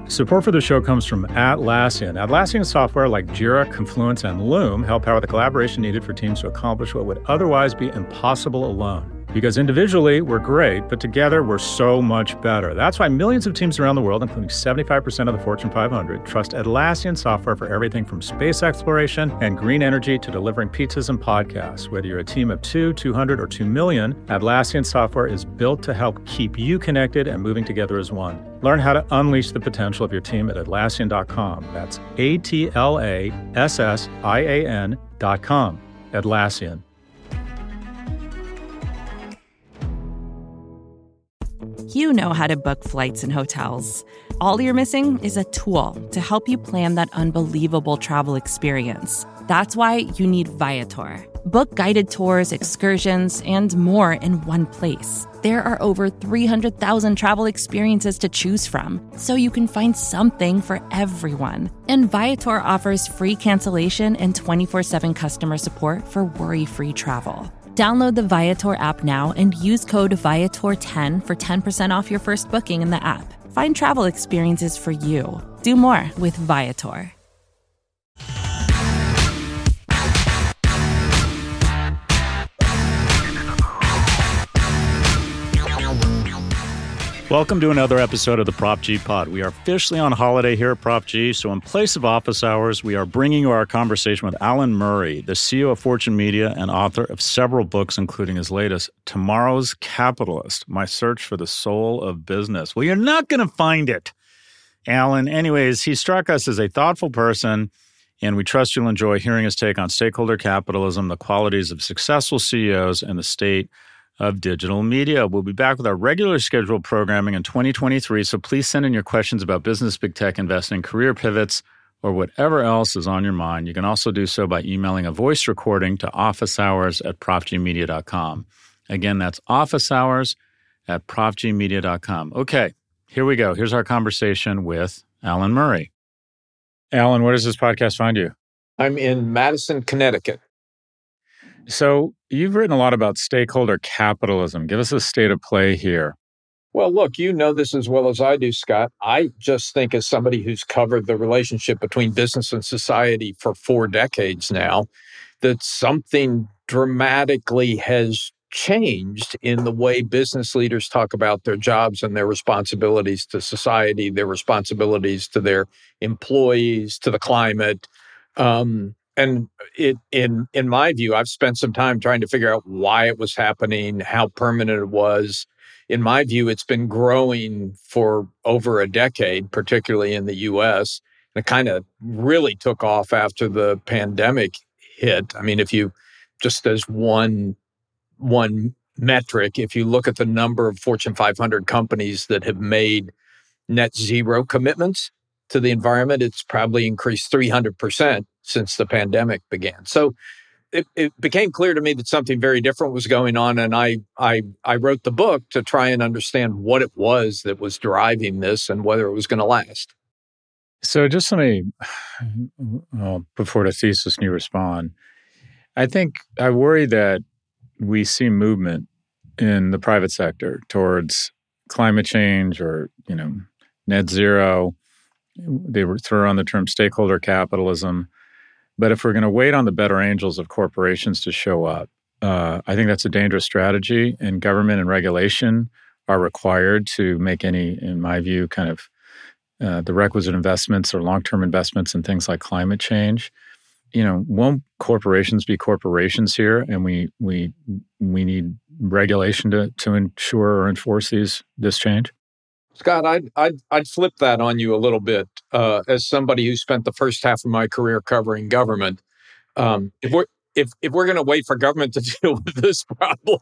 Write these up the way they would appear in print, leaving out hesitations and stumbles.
Support for the show comes from Atlassian. Atlassian software like Jira, Confluence, and Loom help power the collaboration needed for teams to accomplish what would otherwise be impossible alone. Because individually, we're great, but together, we're so much better. That's why millions of teams around the world, including 75% of the Fortune 500, trust Atlassian software for everything from space exploration and green energy to delivering pizzas and podcasts. Whether you're a team of 2, 200, or 2 million, Atlassian software is built to help keep you connected and moving together as one. Learn how to unleash the potential of your team at Atlassian.com. That's Atlassian.com. Atlassian. You know how to book flights and hotels. All you're missing is a tool to help you plan that unbelievable travel experience. That's why you need Viator. Book guided tours, excursions, and more in one place. There are over 300,000 travel experiences to choose from, so you can find something for everyone. And Viator offers free cancellation and 24/7 customer support for worry-free travel. Download the Viator app now and use code Viator10 for 10% off your first booking in the app. Find travel experiences for you. Do more with Viator. Welcome to another episode of the Prop G Pod. We are officially on holiday here at Prop G, so in place of office hours, we are bringing you our conversation with Alan Murray, the CEO of Fortune Media and author of several books, including his latest, Tomorrow's Capitalist, My Search for the Soul of Business. Well, you're not going to find it, Alan. Anyways, he struck us as a thoughtful person, and we trust you'll enjoy hearing his take on stakeholder capitalism, the qualities of successful CEOs, and the state of digital media. We'll be back with our regular scheduled programming in 2023, so please send in your questions about business, big tech, investing, career pivots, or whatever else is on your mind. You can also do so by emailing a voice recording to officehours@profgmedia.com. Again, that's officehours@profgmedia.com. Okay, here we go. Here's our conversation with Alan Murray. Alan, where does this podcast find you? I'm in Madison, Connecticut. So you've written a lot about stakeholder capitalism. Give us a state of play here. Well, look, you know this as well as I do, Scott. I just think as somebody who's covered the relationship between business and society for 4 decades now, that something dramatically has changed in the way business leaders talk about their jobs and their responsibilities to society, their responsibilities to their employees, to the climate. And in my view, I've spent some time trying to figure out why it was happening, how permanent it was. In my view, it's been growing for over a decade, particularly in the U.S. And it kind of really took off after the pandemic hit. I mean, if you just as one metric, if you look at the number of Fortune 500 companies that have made net zero commitments to the environment, it's probably increased 300% since the pandemic began. So it became clear to me that something very different was going on. And I wrote the book to try and understand what it was that was driving this and whether it was going to last. So just let me, before the thesis and you respond, I worry that we see movement in the private sector towards climate change or, net zero. They throw around the term stakeholder capitalism. But if we're going to wait on the better angels of corporations to show up, I think that's a dangerous strategy. And government and regulation are required to make any, in my view, kind of the requisite investments or long-term investments in things like climate change. Won't corporations be corporations here? And we need regulation to ensure or enforce this change? Scott, I'd flip that on you a little bit. As somebody who spent the first half of my career covering government, if we're going to wait for government to deal with this problem,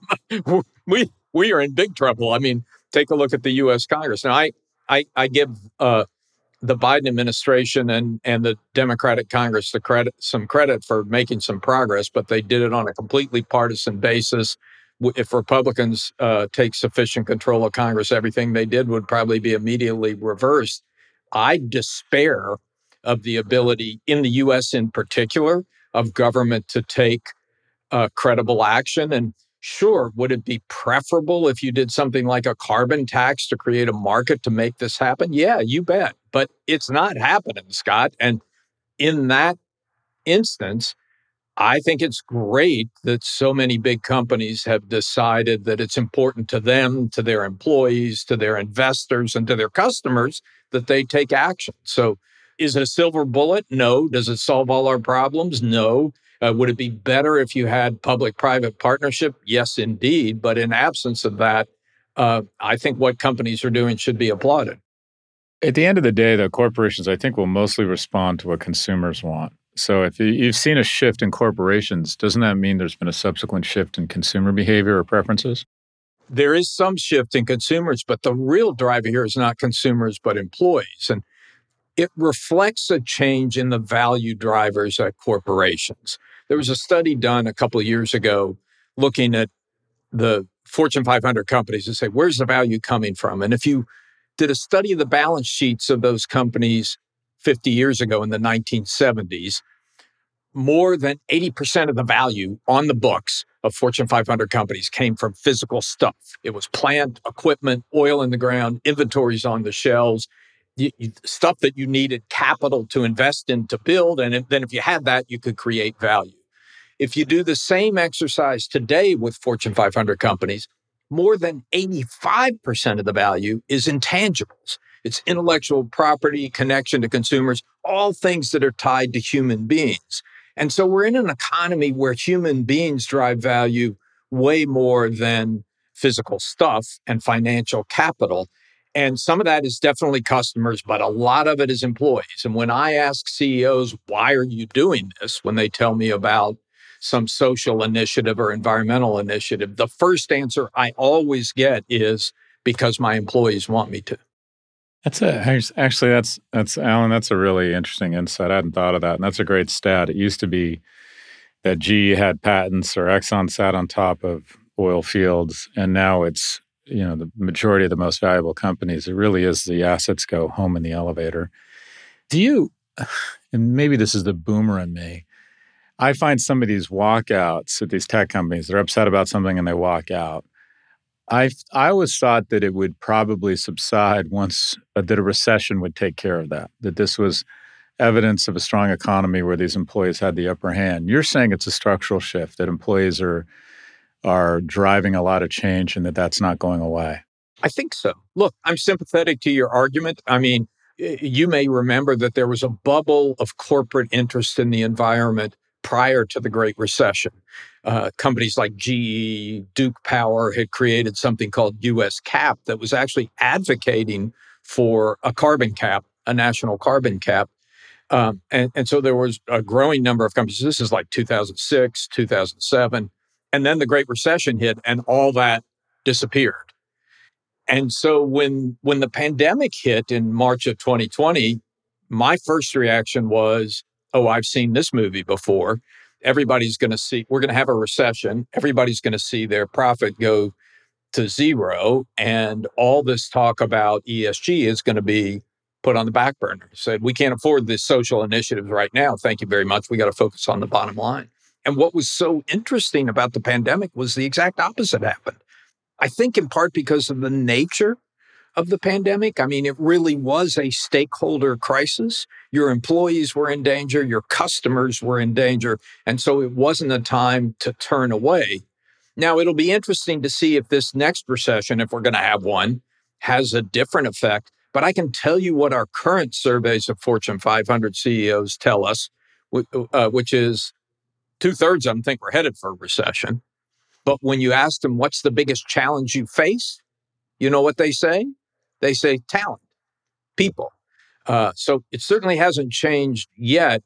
we are in big trouble. I mean, take a look at the U.S. Congress. Now, I give the Biden administration and the Democratic Congress some credit for making some progress, but they did it on a completely partisan basis. If Republicans take sufficient control of Congress, everything they did would probably be immediately reversed. I despair of the ability in the U.S. in particular of government to take credible action. And sure, would it be preferable if you did something like a carbon tax to create a market to make this happen? Yeah, you bet. But it's not happening, Scott. And in that instance, I think it's great that so many big companies have decided that it's important to them, to their employees, to their investors, and to their customers that they take action. So, is it a silver bullet? No. Does it solve all our problems? No. Would it be better if you had public private partnership? Yes, indeed. But in absence of that, I think what companies are doing should be applauded. At the end of the day, the corporations, I think, will mostly respond to what consumers want. So if you've seen a shift in corporations, doesn't that mean there's been a subsequent shift in consumer behavior or preferences? There is some shift in consumers, but the real driver here is not consumers, but employees. And it reflects a change in the value drivers at corporations. There was a study done a couple of years ago looking at the Fortune 500 companies and say, where's the value coming from? And if you did a study of the balance sheets of those companies 50 years ago in the 1970s, more than 80% of the value on the books of Fortune 500 companies came from physical stuff. It was plant, equipment, oil in the ground, inventories on the shelves, stuff that you needed capital to invest in to build. And then if you had that, you could create value. If you do the same exercise today with Fortune 500 companies, more than 85% of the value is intangibles. It's intellectual property, connection to consumers, all things that are tied to human beings. And so we're in an economy where human beings drive value way more than physical stuff and financial capital. And some of that is definitely customers, but a lot of it is employees. And when I ask CEOs, why are you doing this? When they tell me about some social initiative or environmental initiative, the first answer I always get is because my employees want me to. That's Alan. That's a really interesting insight. I hadn't thought of that, and that's a great stat. It used to be that GE had patents or Exxon sat on top of oil fields, and now it's the majority of the most valuable companies. It really is the assets go home in the elevator. Do you? And maybe this is the boomer in me. I find some of these walkouts at these tech companies, they're upset about something and they walk out. I always thought that it would probably subside once that a recession would take care of that this was evidence of a strong economy where these employees had the upper hand. You're saying it's a structural shift, that employees are driving a lot of change and that's not going away. I think so. Look, I'm sympathetic to your argument. I mean, you may remember that there was a bubble of corporate interest in the environment prior to the Great Recession. Companies like GE, Duke Power had created something called US CAP that was actually advocating for a carbon cap, a national carbon cap. And so there was a growing number of companies. This is like 2006, 2007. And then the Great Recession hit and all that disappeared. And so when the pandemic hit in March of 2020, my first reaction was, oh, I've seen this movie before. Everybody's going to see, we're going to have a recession. Everybody's going to see their profit go to zero. And all this talk about ESG is going to be put on the back burner. Said, we can't afford this social initiatives right now. Thank you very much. We got to focus on the bottom line. And what was so interesting about the pandemic was the exact opposite happened. I think in part because of the nature of the pandemic. I mean, it really was a stakeholder crisis. Your employees were in danger, your customers were in danger, and so it wasn't a time to turn away. Now, it'll be interesting to see if this next recession, if we're going to have one, has a different effect. But I can tell you what our current surveys of Fortune 500 CEOs tell us, which is 2/3 of them think we're headed for a recession. But when you ask them, what's the biggest challenge you face? You know what they say? They say talent, people. So it certainly hasn't changed yet.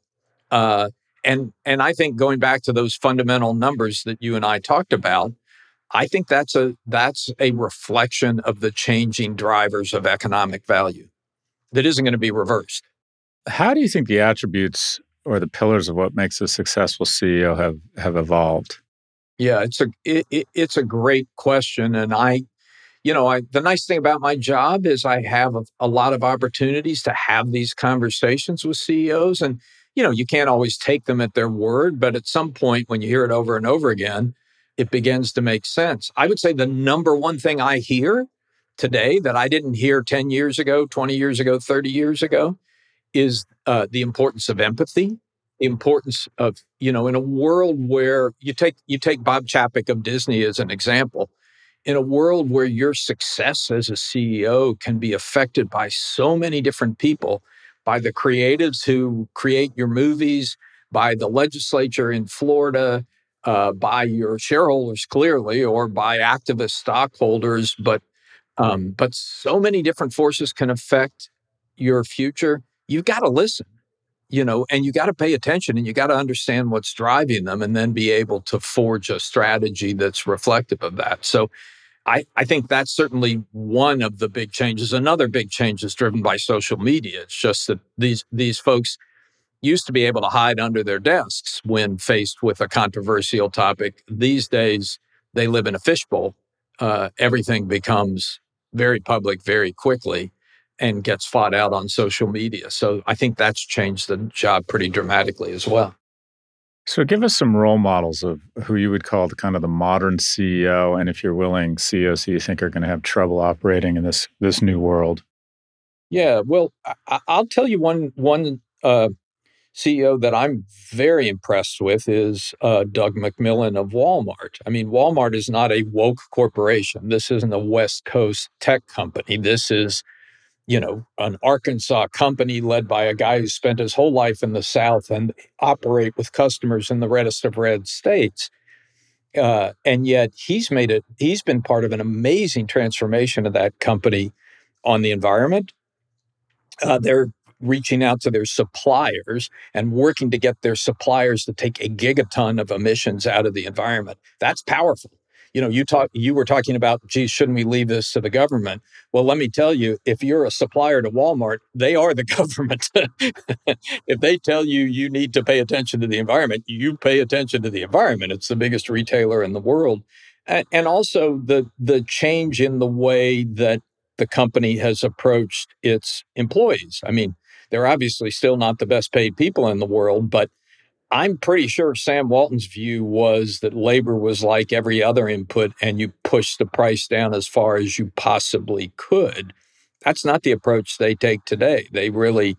And I think going back to those fundamental numbers that you and I talked about, I think that's a reflection of the changing drivers of economic value that isn't going to be reversed. How do you think the attributes or the pillars of what makes a successful CEO have evolved? Yeah, it's a great question, and the nice thing about my job is I have a lot of opportunities to have these conversations with CEOs. And, you can't always take them at their word, but at some point when you hear it over and over again, it begins to make sense. I would say the number one thing I hear today that I didn't hear 10 years ago, 20 years ago, 30 years ago is the importance of empathy, the importance of, in a world where you take Bob Chapek of Disney as an example, in a world where your success as a CEO can be affected by so many different people, by the creatives who create your movies, by the legislature in Florida, by your shareholders, clearly, or by activist stockholders, but so many different forces can affect your future. You've got to listen, and you got to pay attention, and you got to understand what's driving them, and then be able to forge a strategy that's reflective of that. So I think that's certainly one of the big changes. Another big change is driven by social media. It's just that these folks used to be able to hide under their desks when faced with a controversial topic. These days, they live in a fishbowl. Everything becomes very public very quickly and gets fought out on social media. So I think that's changed the job pretty dramatically as well. So give us some role models of who you would call the modern CEO, and if you're willing, CEOs who you think are going to have trouble operating in this new world. Yeah, well, I'll tell you one CEO that I'm very impressed with is Doug McMillon of Walmart. I mean, Walmart is not a woke corporation. This isn't a West Coast tech company. This is, an Arkansas company led by a guy who spent his whole life in the South and operate with customers in the reddest of red states. And yet he's been part of an amazing transformation of that company on the environment. They're reaching out to their suppliers and working to get their suppliers to take a gigaton of emissions out of the environment. That's powerful. You were talking about, geez, shouldn't we leave this to the government? Well, let me tell you, if you're a supplier to Walmart, they are the government. If they tell you need to pay attention to the environment, you pay attention to the environment. It's the biggest retailer in the world. And also the change in the way that the company has approached its employees. I mean, they're obviously still not the best paid people in the world, but I'm pretty sure Sam Walton's view was that labor was like every other input and you push the price down as far as you possibly could. That's not the approach they take today. They really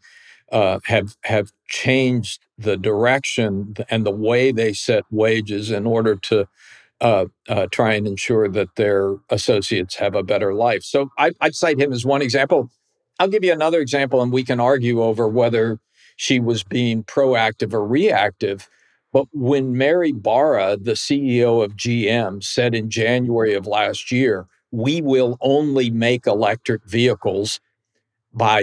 have changed the direction and the way they set wages in order to try and ensure that their associates have a better life. So I'd cite him as one example. I'll give you another example, and we can argue over whether she was being proactive or reactive. But when Mary Barra, the CEO of GM, said in January of last year, we will only make electric vehicles by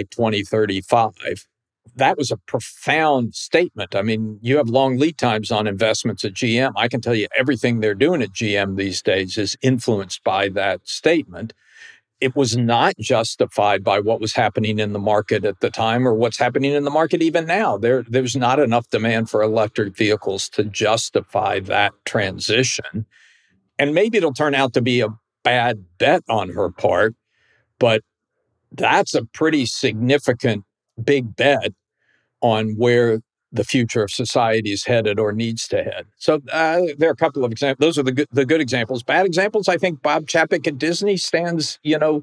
2035, that was a profound statement. I mean, you have long lead times on investments at GM. I can tell you everything they're doing at GM these days is influenced by that statement. It was not justified by what was happening in the market at the time or what's happening in the market even now. There's not enough demand for electric vehicles to justify that transition. And maybe it'll turn out to be a bad bet on her part, but that's a pretty significant big bet on where the future of society is headed or needs to head. So there are a couple of examples. Those are the good examples. Bad examples, I think Bob Chapek at Disney stands,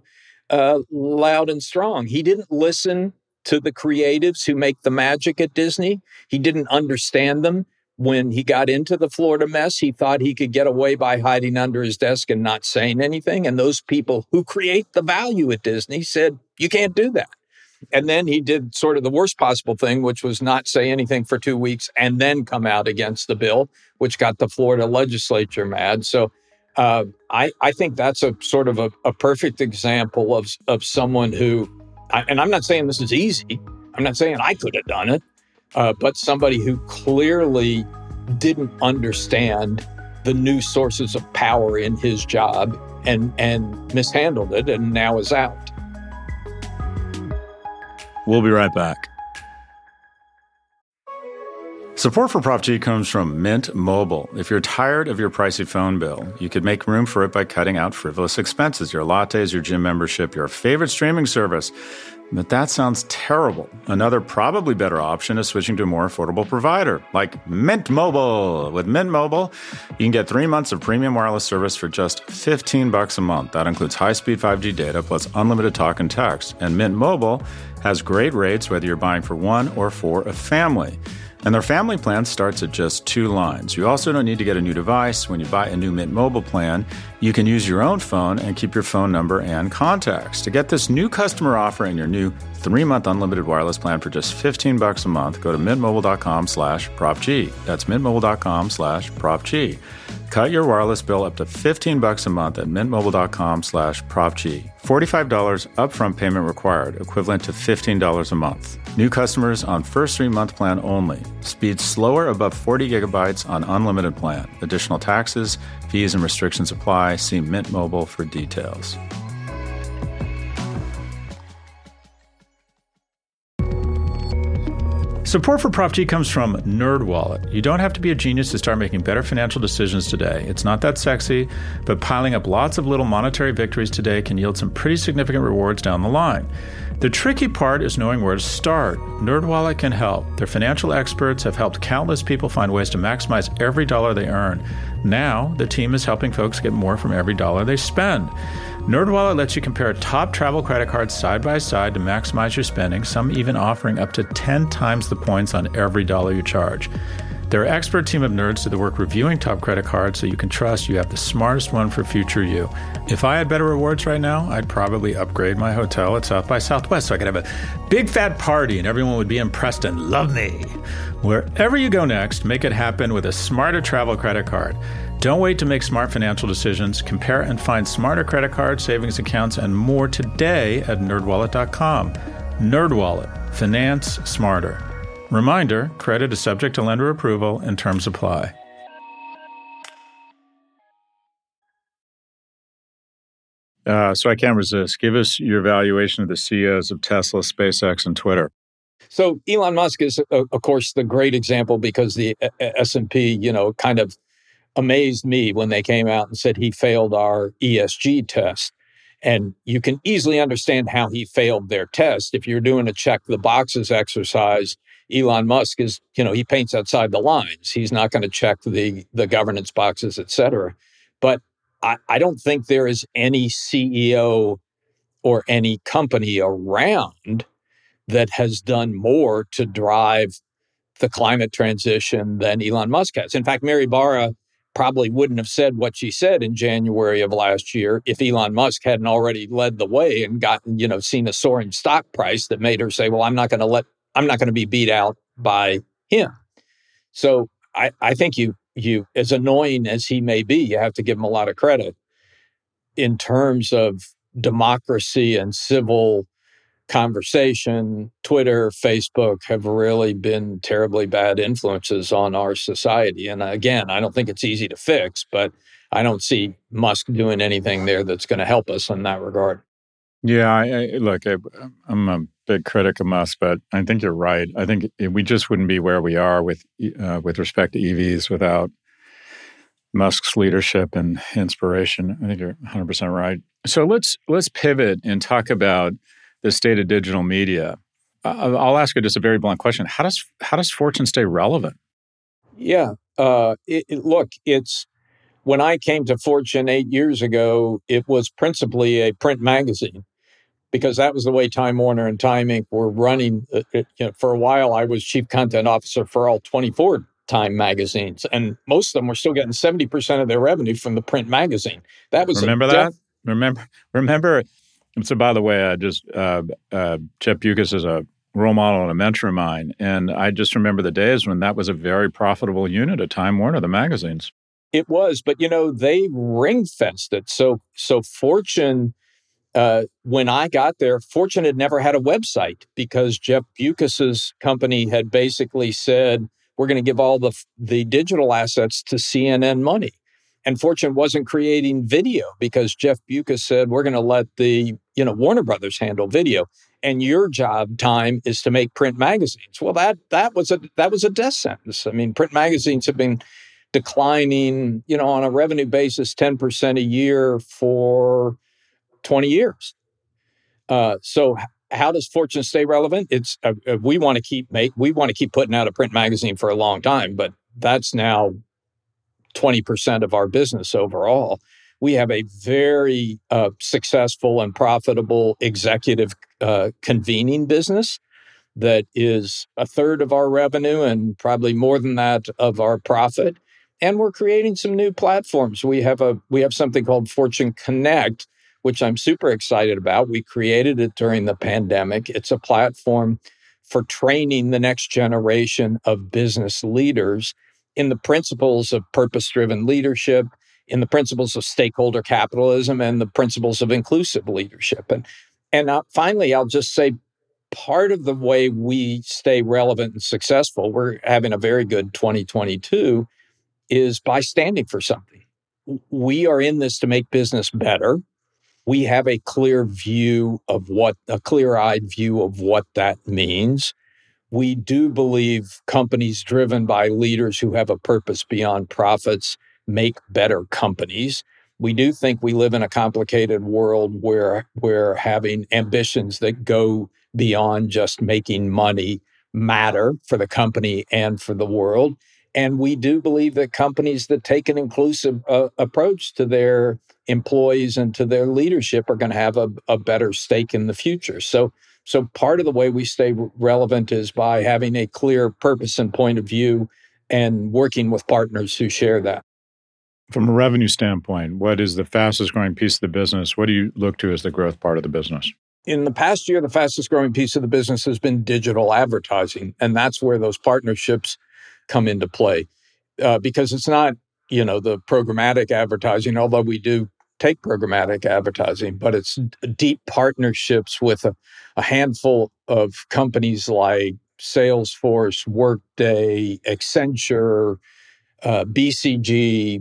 loud and strong. He didn't listen to the creatives who make the magic at Disney. He didn't understand them. When he got into the Florida mess, he thought he could get away by hiding under his desk and not saying anything. And those people who create the value at Disney said, you can't do that. And then he did sort of the worst possible thing, which was not say anything for 2 weeks and then come out against the bill, which got the Florida legislature mad. So I think that's a sort of a perfect example of someone who, and I'm not saying this is easy. I'm not saying I could have done it, but somebody who clearly didn't understand the new sources of power in his job and mishandled it and now is out. We'll be right back. Support for Prop G comes from Mint Mobile. If you're tired of your pricey phone bill, you could make room for it by cutting out frivolous expenses, your lattes, your gym membership, your favorite streaming service. But that sounds terrible. Another probably better option is switching to a more affordable provider, like Mint Mobile. With Mint Mobile, you can get 3 months of premium wireless service for just $15 a month. That includes high-speed 5G data plus unlimited talk and text. And Mint Mobile has great rates whether you're buying for one or for a family. And their family plan starts at just 2 lines. You also don't need to get a new device. When you buy a new Mint Mobile plan, you can use your own phone and keep your phone number and contacts. To get this new customer offer and your new 3-month unlimited wireless plan for just $15 a month, go to mintmobile.com/PropG. That's mintmobile.com/PropG. Cut your wireless bill up to $15 a month at mintmobile.com/PropG. $45 upfront payment required, equivalent to $15 a month. New customers on first 3-month plan only. Speed slower above 40 gigabytes on unlimited plan. Additional taxes, fees, and restrictions apply. See Mint Mobile for details. Support for Prop G comes from NerdWallet. You don't have to be a genius to start making better financial decisions today. It's not that sexy, but piling up lots of little monetary victories today can yield some pretty significant rewards down the line. The tricky part is knowing where to start. NerdWallet can help. Their financial experts have helped countless people find ways to maximize every dollar they earn. Now, the team is helping folks get more from every dollar they spend. NerdWallet lets you compare top travel credit cards side by side to maximize your spending, some even offering up to 10 times the points on every dollar you charge. Their expert team of nerds do the work reviewing top credit cards so you can trust you have the smartest one for future you. If I had better rewards right now, I'd probably upgrade my hotel at South by Southwest so I could have a big fat party and everyone would be impressed and love me. Wherever you go next, make it happen with a smarter travel credit card. Don't wait to make smart financial decisions. Compare and find smarter credit cards, savings accounts, and more today at nerdwallet.com. NerdWallet. Finance smarter. Reminder, credit is subject to lender approval and terms apply. So I can't resist. Give us your evaluation of the CEOs of Tesla, SpaceX, and Twitter. So Elon Musk is, of course, the great example because the S&P, kind of amazed me when they came out and said he failed our ESG test. And you can easily understand how he failed their test. If you're doing a check the boxes exercise, Elon Musk is, he paints outside the lines. He's not going to check the governance boxes, et cetera. But I don't think there is any CEO or any company around that has done more to drive the climate transition than Elon Musk has. In fact, Mary Barra probably wouldn't have said what she said in January of last year if Elon Musk hadn't already led the way and gotten, seen a soaring stock price that made her say, well, I'm not going to be beat out by him. So I think you, as annoying as he may be, you have to give him a lot of credit in terms of democracy and civil conversation. Twitter, Facebook have really been terribly bad influences on our society. And again, I don't think it's easy to fix, but I don't see Musk doing anything there that's going to help us in that regard. Yeah, look, I'm a big critic of Musk, but I think you're right. I think we just wouldn't be where we are with respect to EVs without Musk's leadership and inspiration. I think you're 100% right. So let's pivot and talk about the state of digital media. I'll ask you just a very blunt question. How does Fortune stay relevant? Yeah. Look, it's when I came to Fortune 8 years ago, it was principally a print magazine because that was the way Time Warner and Time Inc. were running. For a while, I was chief content officer for all 24 Time magazines, and most of them were still getting 70% of their revenue from the print magazine. That was remember that. Remember. So, by the way, Jeff Bewkes is a role model and a mentor of mine, and I just remember the days when that was a very profitable unit at Time Warner, the magazines. It was, but they ring-fenced it. So Fortune, when I got there, Fortune had never had a website because Jeff Bewkes's company had basically said, we're going to give all the digital assets to CNN Money. And Fortune wasn't creating video because Jeff Bewkes said, we're going to let the Warner Brothers handle video. And your job, Time, is to make print magazines. Well, that was a death sentence. I mean, print magazines have been declining, on a revenue basis, 10% a year for 20 years. So how does Fortune stay relevant? It's we want to keep putting out a print magazine for a long time, but that's now 20% of our business overall. We have a very successful and profitable executive convening business that is a third of our revenue and probably more than that of our profit. And we're creating some new platforms. We have something called Fortune Connect, which I'm super excited about. We created it during the pandemic. It's a platform for training the next generation of business leaders in the principles of purpose-driven leadership, in the principles of stakeholder capitalism, and the principles of inclusive leadership. And finally, I'll just say, part of the way we stay relevant and successful, we're having a very good 2022, is by standing for something. We are in this to make business better. We have a clear-eyed view of what that means. We do believe companies driven by leaders who have a purpose beyond profits make better companies. We do think we live in a complicated world where having ambitions that go beyond just making money matter for the company and for the world. And we do believe that companies that take an inclusive approach to their employees and to their leadership are going to have a better stake in the future. So part of the way we stay relevant is by having a clear purpose and point of view and working with partners who share that. From a revenue standpoint, what is the fastest growing piece of the business? What do you look to as the growth part of the business? In the past year, the fastest growing piece of the business has been digital advertising. And that's where those partnerships come into play. Because it's not, the programmatic advertising, although we do take programmatic advertising, but it's deep partnerships with a handful of companies like Salesforce, Workday, Accenture, BCG.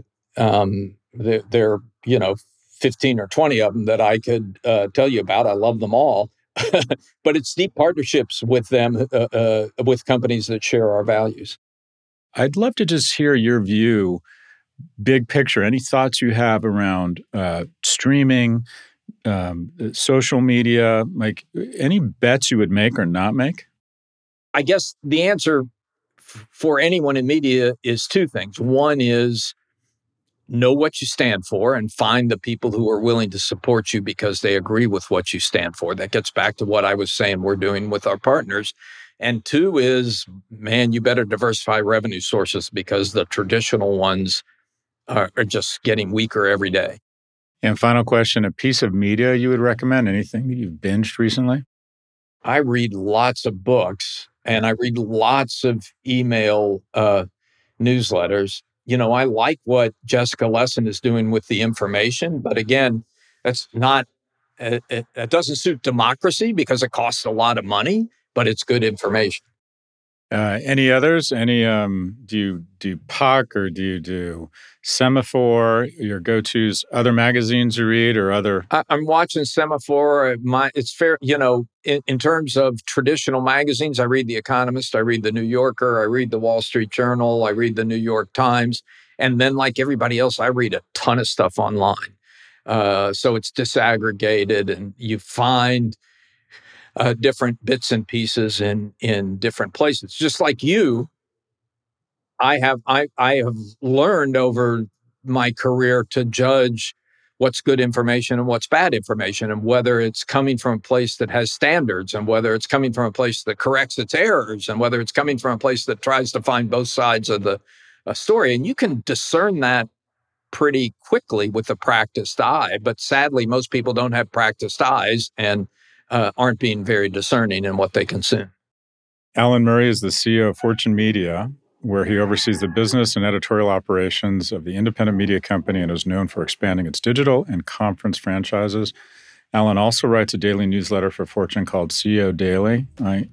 There are 15 or 20 of them that I could tell you about. I love them all. But it's deep partnerships with them, with companies that share our values. I'd love to just hear your view, big picture, any thoughts you have around streaming, social media, like any bets you would make or not make? I guess the answer for anyone in media is two things. One is know what you stand for and find the people who are willing to support you because they agree with what you stand for. That gets back to what I was saying we're doing with our partners. And two is, man, you better diversify revenue sources because the traditional ones are just getting weaker every day. And final question, a piece of media you would recommend, anything that you've binged recently? I read lots of books and I read lots of email newsletters. I like what Jessica Lessin is doing with the information, but again, that's not, it doesn't suit democracy because it costs a lot of money, but it's good information. Any others? Do you do Puck or do you do Semaphore? Your go-tos, other magazines you read or other? I'm watching Semaphore. It's fair, in terms of traditional magazines, I read The Economist, I read The New Yorker, I read The Wall Street Journal, I read The New York Times. And then like everybody else, I read a ton of stuff online. So it's disaggregated and you find different bits and pieces in different places. Just like you, I have learned over my career to judge what's good information and what's bad information, and whether it's coming from a place that has standards, and whether it's coming from a place that corrects its errors, and whether it's coming from a place that tries to find both sides of the story. And you can discern that pretty quickly with a practiced eye. But sadly, most people don't have practiced eyes and aren't being very discerning in what they consume. Alan Murray is the CEO of Fortune Media, where he oversees the business and editorial operations of the independent media company and is known for expanding its digital and conference franchises. Alan also writes a daily newsletter for Fortune called CEO Daily. I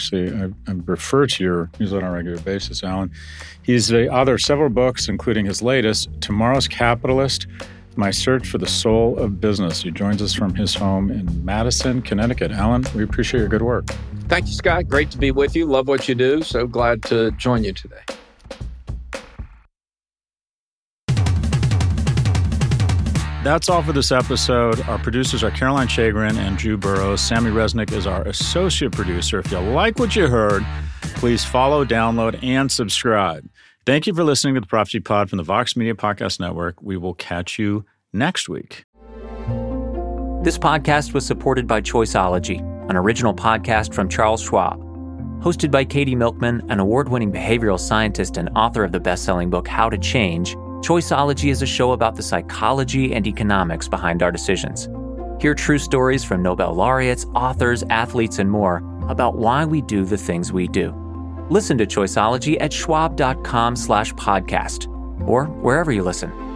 refer to your newsletter on a regular basis, Alan. He's the author of several books, including his latest, Tomorrow's Capitalist, My Search for the Soul of Business. He joins us from his home in Madison, Connecticut. Alan, we appreciate your good work. Thank you, Scott. Great to be with you. Love what you do. So glad to join you today. That's all for this episode. Our producers are Caroline Chagrin and Drew Burrows. Sammy Resnick is our associate producer. If you like what you heard, please follow, download, and subscribe. Thank you for listening to the Prophecy Pod from the Vox Media Podcast Network. We will catch you next week. This podcast was supported by Choiceology, an original podcast from Charles Schwab. Hosted by Katie Milkman, an award-winning behavioral scientist and author of the best-selling book How to Change, Choiceology is a show about the psychology and economics behind our decisions. Hear true stories from Nobel laureates, authors, athletes, and more about why we do the things we do. Listen to Choiceology at schwab.com/podcast or wherever you listen.